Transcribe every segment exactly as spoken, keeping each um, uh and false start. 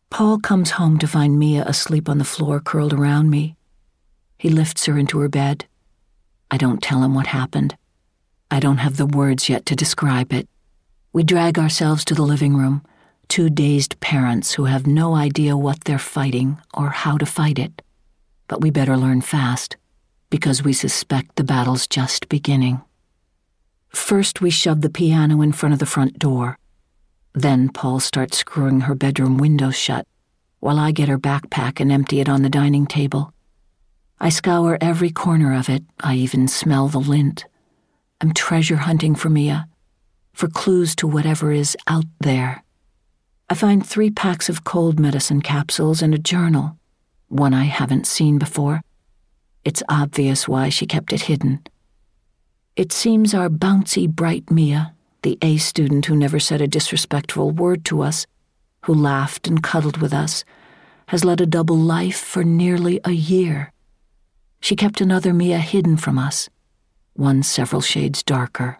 Paul comes home to find Mia asleep on the floor curled around me. He lifts her into her bed. I don't tell him what happened. I don't have the words yet to describe it. We drag ourselves to the living room, two dazed parents who have no idea what they're fighting or how to fight it. But we better learn fast, because we suspect the battle's just beginning. First, we shove the piano in front of the front door. Then Paul starts screwing her bedroom windows shut, while I get her backpack and empty it on the dining table. I scour every corner of it. I even smell the lint. I'm treasure hunting for Mia, for clues to whatever is out there. I find three packs of cold medicine capsules and a journal, one I haven't seen before. It's obvious why she kept it hidden. It seems our bouncy, bright Mia, the A student who never said a disrespectful word to us, who laughed and cuddled with us, has led a double life for nearly a year. She kept another Mia hidden from us, one several shades darker.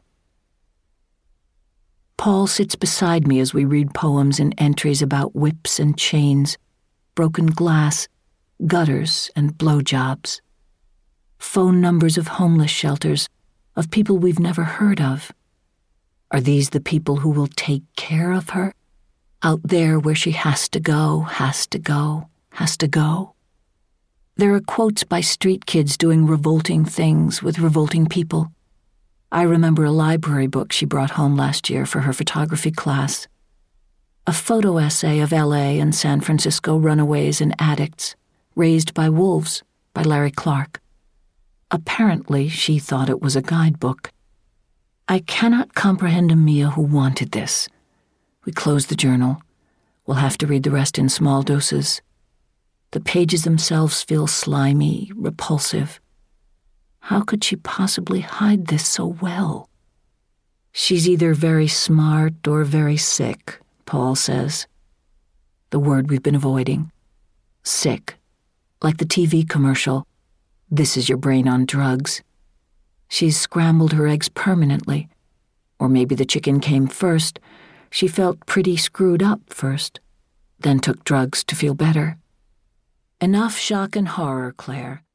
Paul sits beside me as we read poems and entries about whips and chains, broken glass, gutters and blowjobs, phone numbers of homeless shelters, of people we've never heard of. Are these the people who will take care of her? Out there where she has to go, has to go, has to go? There are quotes by street kids doing revolting things with revolting people. I remember a library book she brought home last year for her photography class. A photo essay of L A and San Francisco runaways and addicts, raised by wolves, by Larry Clark. Apparently, she thought it was a guidebook. I cannot comprehend a Mia who wanted this. We close the journal. We'll have to read the rest in small doses. The pages themselves feel slimy, repulsive. How could she possibly hide this so well? She's either very smart or very sick, Paul says. The word we've been avoiding. Sick. Like the T V commercial, "This is your brain on drugs." She's scrambled her eggs permanently. Or maybe the chicken came first. She felt pretty screwed up first, then took drugs to feel better. Enough shock and horror, Claire.